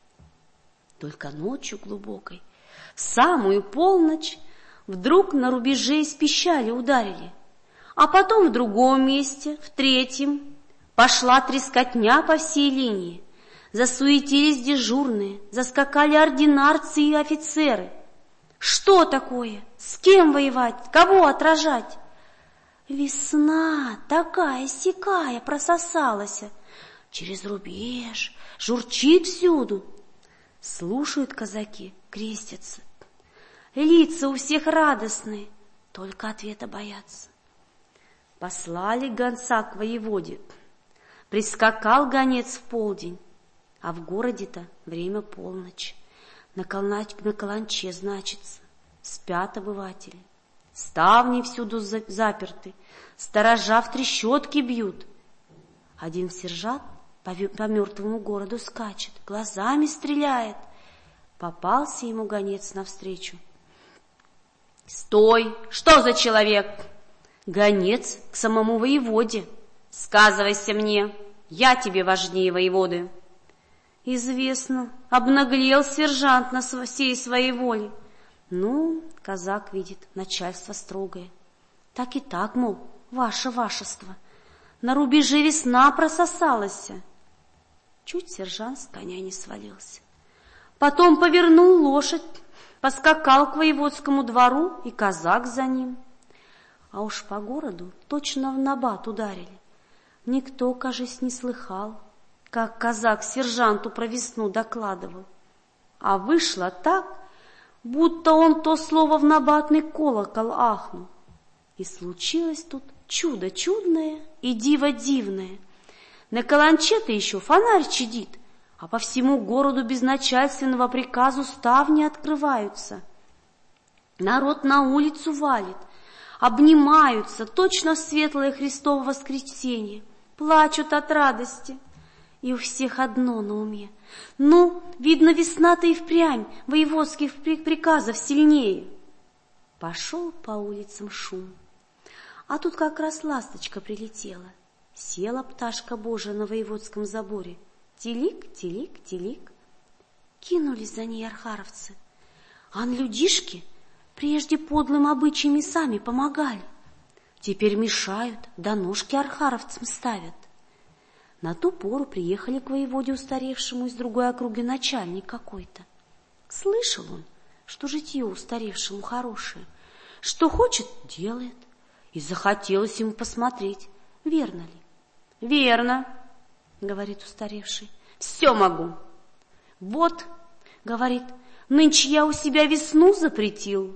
A: Только ночью глубокой, в самую полночь, вдруг на рубеже из пищали ударили, а потом в другом месте, в третьем, пошла трескотня по всей линии. Засуетились дежурные, заскакали ординарцы и офицеры. Что такое? С кем воевать? Кого отражать? Весна такая-сякая прососалась через рубеж, журчит всюду. Слушают казаки, крестятся. Лица у всех радостные, только ответа боятся. Послали гонца к воеводе. Прискакал гонец в полдень, а в городе-то время полночь. На, калач, на каланче, значится, спят обыватели. Ставни всюду заперты, сторожа в трещотки бьют. Один сержант по, по мертвому городу скачет, глазами стреляет. Попался ему гонец навстречу. «Стой! Что за человек?» «Гонец к самому воеводе. Сказывайся мне, я тебе важнее воеводы». Известно, обнаглел сержант на всей своей воле. Ну, казак видит, начальство строгое. Так и так, мол, ваше вашество, на рубеже весна прососалась. Чуть сержант с коня не свалился. Потом повернул лошадь, поскакал к воеводскому двору, и казак за ним. А уж по городу точно в набат ударили. Никто, кажись, не слыхал, как казак сержанту про весну докладывал. А вышло так, будто он то слово в набатный колокол ахнул. И случилось тут чудо чудное и диво дивное. На каланче-то еще фонарь чадит, а по всему городу без начальственного приказу ставни открываются. Народ на улицу валит, обнимаются, точно в светлое Христово воскресенье, плачут от радости. И у всех одно на уме. Ну, видно, весна-то и впрямь воеводских приказов сильнее. Пошел по улицам шум. А тут как раз ласточка прилетела. Села пташка Божия на воеводском заборе. Телик, телик, телик. Кинулись за ней архаровцы. Ан людишки прежде подлым обычаями сами помогали. Теперь мешают, да ножки архаровцам ставят. На ту пору приехали к воеводе устаревшему из другой округи начальник какой-то. Слышал он, что житье устаревшему хорошее, что хочет — делает, и захотелось ему посмотреть, верно ли. — Верно, — говорит устаревший, — все могу. — Вот, — говорит, — нынче я у себя весну запретил.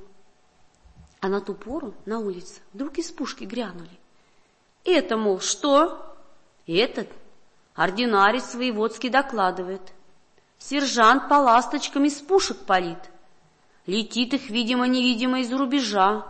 A: А на ту пору на улице вдруг из пушки грянули. — Это, мол, что? — Этот ординарец воеводский докладывает. Сержант по ласточкам из пушек палит. Летит их, видимо-невидимо, из рубежа.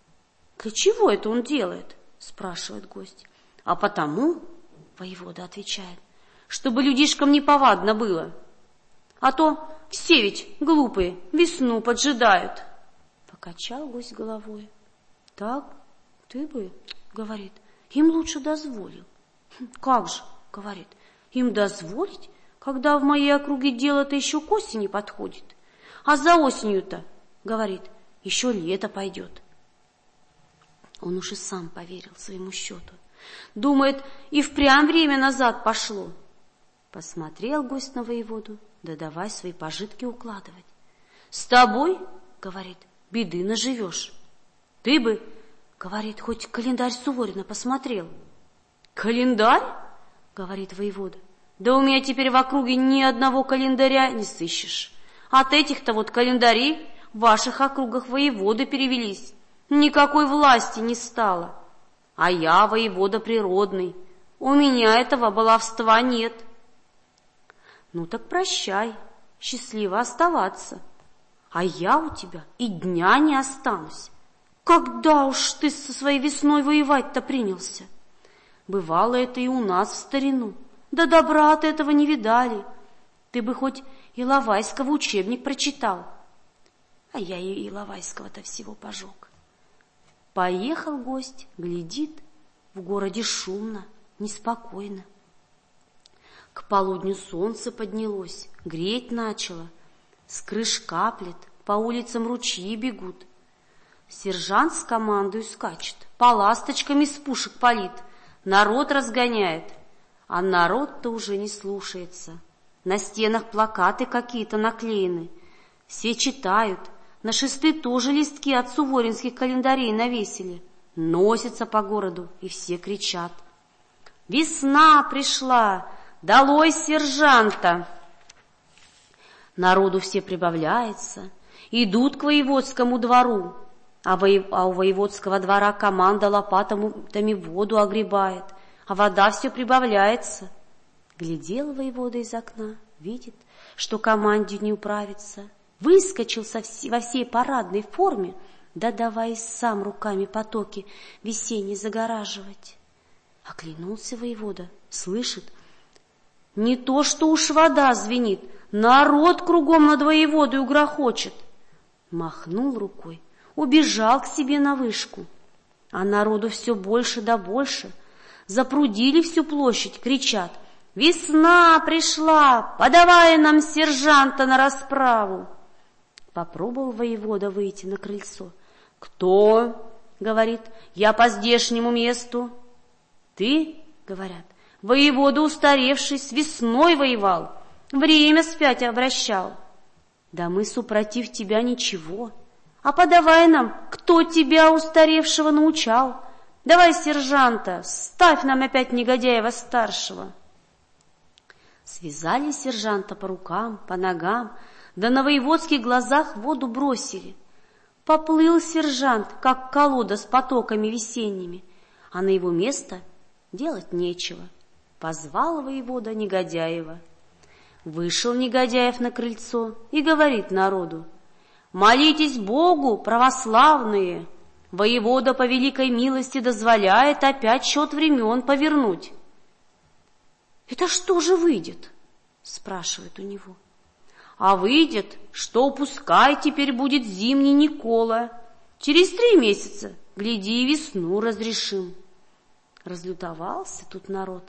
A: — Для чего это он делает? — спрашивает гость. — А потому, — воевода отвечает, — чтобы людишкам неповадно было. А то все ведь глупые весну поджидают. Покачал гость головой. — Так, ты бы, — говорит, — им лучше дозволил. — Как же? — говорит, — им дозволить, когда в моей округе дело-то еще к осени подходит, а за осенью-то, говорит, еще лето пойдет. Он уж и сам поверил своему счету. Думает, и впрямь время назад пошло. Посмотрел гость на воеводу, да давай свои пожитки укладывать. С тобой, говорит, беды наживешь. Ты бы, говорит, хоть календарь Суворина посмотрел. Календарь? Говорит воевода, да у меня теперь в округе ни одного календаря не сыщешь. От этих-то вот календарей в ваших округах воеводы перевелись. Никакой власти не стало. А я воевода природный. У меня этого баловства нет. Ну так прощай, счастливо оставаться. А я у тебя и дня не останусь. Когда уж ты со своей весной воевать-то принялся? Бывало это и у нас в старину. Да добра от этого не видали. Ты бы хоть Иловайского учебник прочитал. а я и Иловайского-то всего пожег. Поехал гость, глядит, в городе шумно, неспокойно. К полудню солнце поднялось, греть начало, с крыш каплет, по улицам ручьи бегут. Сержант с командой скачет, по ласточкам из пушек палит, народ разгоняет, а народ-то уже не слушается. На стенах плакаты какие-то наклеены, все читают, на шесты тоже листки от суворинских календарей навесили, носятся по городу и все кричат: «Весна пришла! Долой сержанта!» Народу все прибавляется, идут к воеводскому двору, а, воев... а у воеводского двора команда лопатами воду огребает, а вода все прибавляется. Глядел воевода из окна, видит, что команде не управится, выскочил со вс... во всей парадной форме, да давай сам руками потоки весенние загораживать. Оглянулся воевода, слышит, не то что уж вода звенит, народ кругом над воеводой грохочет. Махнул рукой, убежал к себе на вышку, а народу все больше да больше. Запрудили всю площадь, кричат: «Весна пришла! Подавай нам сержанта на расправу!» Попробовал воевода выйти на крыльцо. «Кто?» — говорит. «Я по здешнему месту». «Ты?» — говорят. «Воевода устаревший, с весной воевал, время вспять обращал». «Да мы, супротив тебя, ничего. А подавай нам, кто тебя, устаревшего, научал. Давай сержанта, ставь нам опять негодяева старшего». Связали сержанта по рукам, по ногам, да на воеводских глазах воду бросили. Поплыл сержант, как колода с потоками весенними, а на его место делать нечего. Позвал воевода Негодяева. Вышел Негодяев на крыльцо и говорит народу: «Молитесь Богу, православные! Воевода по великой милости дозволяет опять счет времен повернуть». «Это что же выйдет?» — спрашивает у него. «А выйдет, что пускай теперь будет зимний Никола. Через три месяца, гляди, и весну разрешим». Разлютовался тут народ.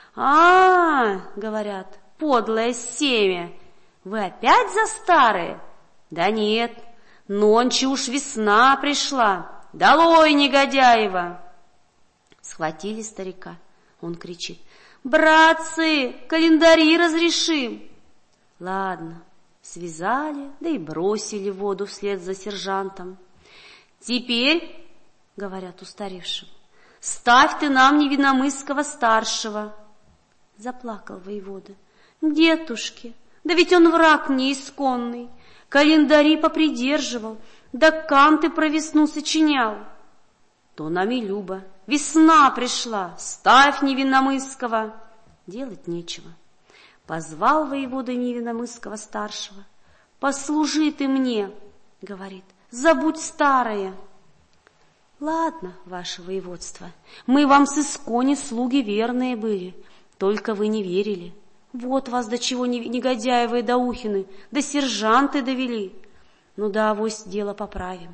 A: «А, — говорят, — подлое семя, вы опять за старые? Да нет, нонче уж весна пришла, долой Негодяева!» Схватили старика, он кричит: «Братцы, календари разрешим!» Ладно, связали, да и бросили в воду вслед за сержантом. «Теперь, — говорят устаревшим, — ставь ты нам Невинномысского старшего». Заплакал воевода. «Дедушки, да ведь он враг мне исконный, календари попридерживал, да канты про весну сочинял». То нам и любо: весна пришла, ставь Невинномысского. Делать нечего. Позвал воевода Невинномысского старшего. «Послужи ты мне, — говорит, — забудь старое». «Ладно, ваше воеводство, мы вам с искони слуги верные были, только вы не верили. Вот вас до чего Негодяевы и Доухины, да сержанты довели. Ну да, авось дело поправим.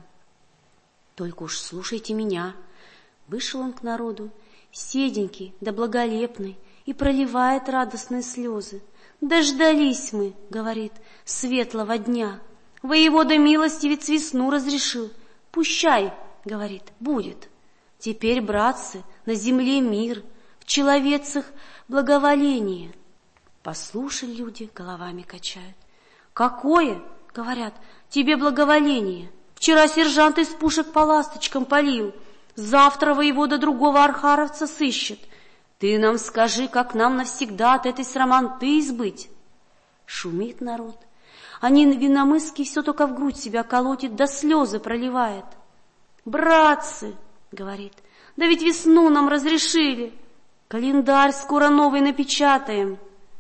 A: Только уж слушайте меня». Вышел он к народу, седенький да благолепный, и проливает радостные слезы. «Дождались мы, — говорит, — светлого дня. Воевода милостивец весну разрешил. Пущай, — говорит, — будет. Теперь, братцы, на земле мир, в человецах благоволение». Послушали люди, головами качают. «Какое, — говорят, — тебе благоволение? Вчера сержант из пушек по ласточкам палил, завтра воевода другого архаровца сыщет. Ты нам скажи, как нам навсегда от этой сраманты избыть». Шумит народ, а Невинномысский все только в грудь себя колотит, да слезы проливает. «Братцы, — говорит, — да ведь весну нам разрешили, календарь скоро новый напечатаем».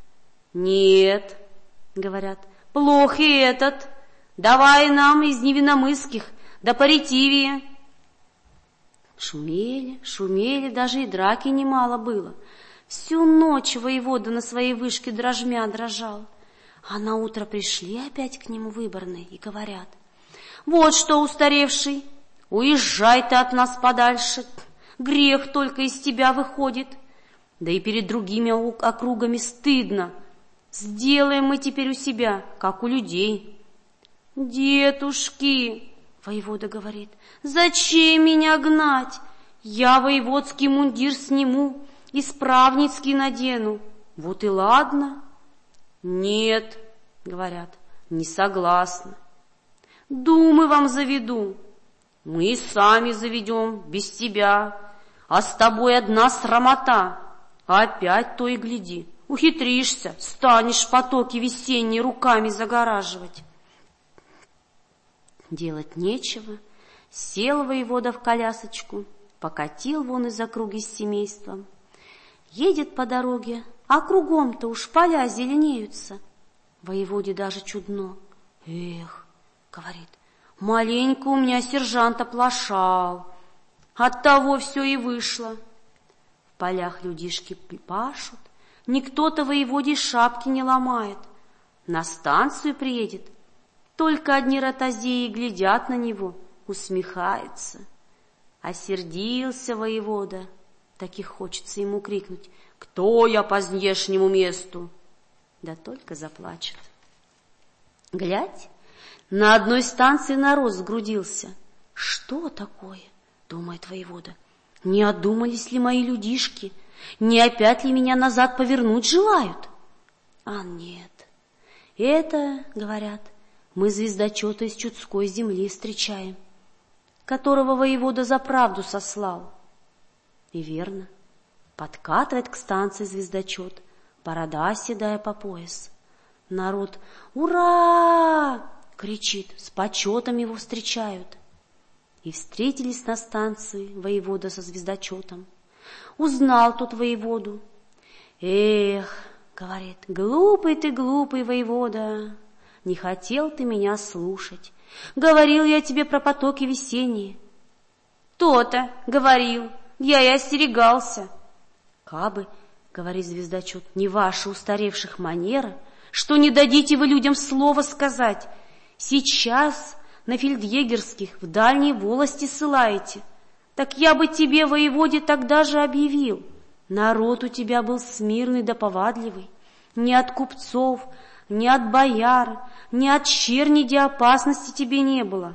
A: «Нет, — говорят, — плох и этот, давай нам из Невинномысских, да поретивее». Шумели, шумели, даже и драки немало было. Всю ночь воевода на своей вышке дрожмя дрожал. А наутро пришли опять к нему выборные и говорят: Вот что, устаревший, уезжай ты от нас подальше, грех только из тебя выходит, да и перед другими округами стыдно. Сделаем мы теперь у себя, как у людей. Дедушки, воевода говорит, зачем меня гнать? Я воеводский мундир сниму, исправницкий надену. Вот и ладно. Нет, говорят, не согласна. Думы вам заведу. Мы и сами заведем, без тебя. А с тобой одна срамота. Опять то и гляди. Ухитришься, станешь потоки весенние руками загораживать. Делать нечего. Сел воевода в колясочку, покатил вон из округи с семейством. Едет по дороге, а кругом-то уж поля зеленеются. Воеводе даже чудно. Эх, говорит, маленько у меня сержант оплошал. Оттого все и вышло. В полях людишки пашут, никто-то воеводе шапки не ломает. На станцию приедет, только одни ротозеи глядят на него, усмехаются. Осердился воевода, так и хочется ему крикнуть: «Кто я по здешнему месту?» Да только заплачет. Глядь, на одной станции народ сгрудился. Что такое? Думает воевода. Не одумались ли мои людишки? Не опять ли меня назад повернуть желают? А нет, это, говорят, мы звездочета из Чудской земли встречаем, которого воевода за правду сослал. И верно, подкатывает к станции звездочет, борода седая по пояс. Народ «Ура!» кричит, с почетом его встречают. И встретились на станции воевода со звездочетом. Узнал тот воеводу. «Эх, — говорит, — глупый ты, глупый воевода, не хотел ты меня слушать. Говорил я тебе про потоки весенние». «То-то, говорил, я и остерегался». «Кабы, — говорит звездочет, — не ваши устаревших манера, что не дадите вы людям слова сказать. Сейчас на фельдъегерских в дальние волости ссылаете. Так я бы тебе, воеводе, тогда же объявил. Народ у тебя был смирный да повадливый. Ни от купцов, ни от бояр, ни от черни де опасности тебе не было».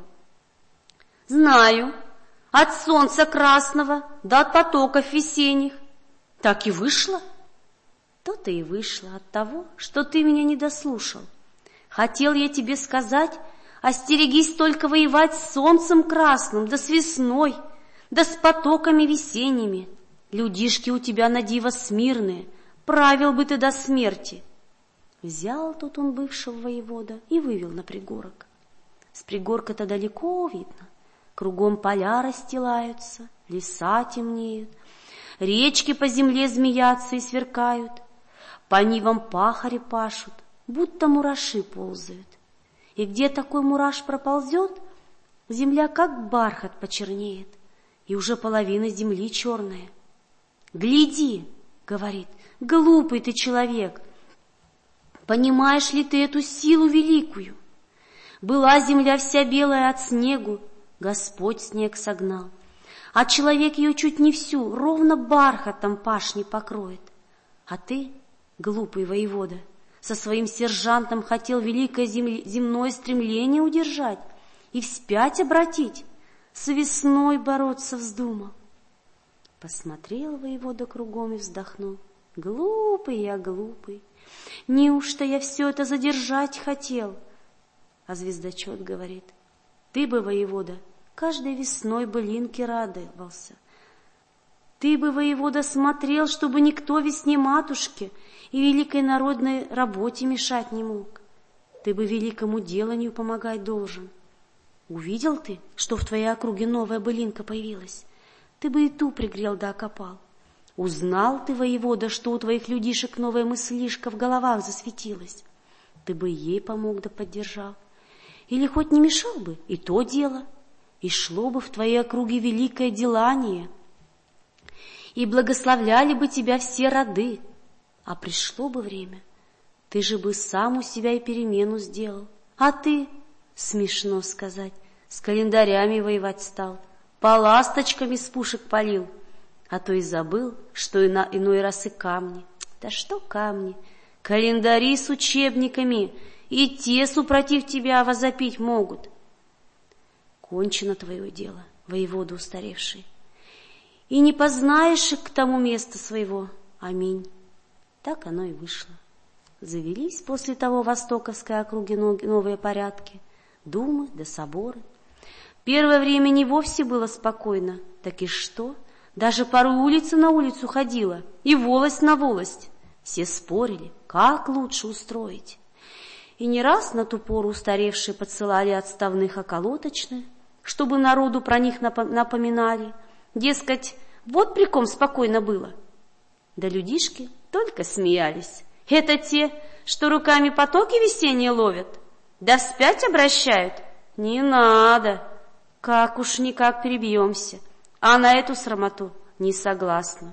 A: «Знаю, от солнца красного да от потоков весенних». «Так и вышло?» «То-то и вышло от того, что ты меня не дослушал. Хотел я тебе сказать, остерегись только воевать с солнцем красным, да с весной, да с потоками весенними. Людишки у тебя на диво смирные, правил бы ты до смерти». Взял тут он бывшего воевода и вывел на пригорок. С пригорка-то далеко видно, кругом поля расстилаются, леса темнеют, речки по земле змеятся и сверкают, по нивам пахари пашут, будто мураши ползают. И где такой мураш проползет, земля как бархат почернеет, и уже половина земли черная. «Гляди, — говорит, — глупый ты человек, понимаешь ли ты эту силу великую? Была земля вся белая от снегу, Господь снег согнал, а человек ее чуть не всю, ровно бархатом пашни покроет. А ты, глупый воевода, со своим сержантом хотел великое земле, земное стремление удержать и вспять обратить, с весной бороться вздумал». Посмотрел воевода кругом и вздохнул. «Глупый я, глупый, неужто я все это задержать хотел?» А звездочет говорит: «Ты бы, воевода, каждой весной былинке радовался. Ты бы, воевода, смотрел, чтобы никто весне матушке и великой народной работе мешать не мог. Ты бы великому деланию помогать должен. Увидел ты, что в твоей округе новая былинка появилась? Ты бы и ту пригрел да окопал. Узнал ты, воевода, что у твоих людишек новая мыслишка в головах засветилась. Ты бы ей помог да поддержал. Или хоть не мешал бы, и то дело. И шло бы в твоей округе великое делание. И благословляли бы тебя все роды. А пришло бы время, ты же бы сам у себя и перемену сделал. А ты, смешно сказать, с календарями воевать стал, по ласточкам из пушек палил, а то и забыл, что и на иной раз и камни. Да что камни, календари с учебниками, и те супротив тебя возопить могут. Кончено твое дело, воевода устаревший, и не познаешь к тому места своего. Аминь. Так оно и вышло. Завелись после того в Востоковской округе новые порядки, думы да соборы. Первое время не вовсе было спокойно, так и что? Даже порой улица на улицу ходила, и волость на волость. Все спорили, как лучше устроить. И не раз на ту пору устаревшие подсылали отставных околоточных, чтобы народу про них напоминали. Дескать, вот при ком спокойно было. Да людишки только смеялись. Это те, что руками потоки весенние ловят, да вспять обращают? Не надо, как уж никак перебьемся, а на эту срамоту не согласна.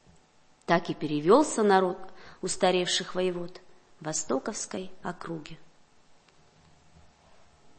A: Так и перевелся народ устаревших воевод в Востоковской округе.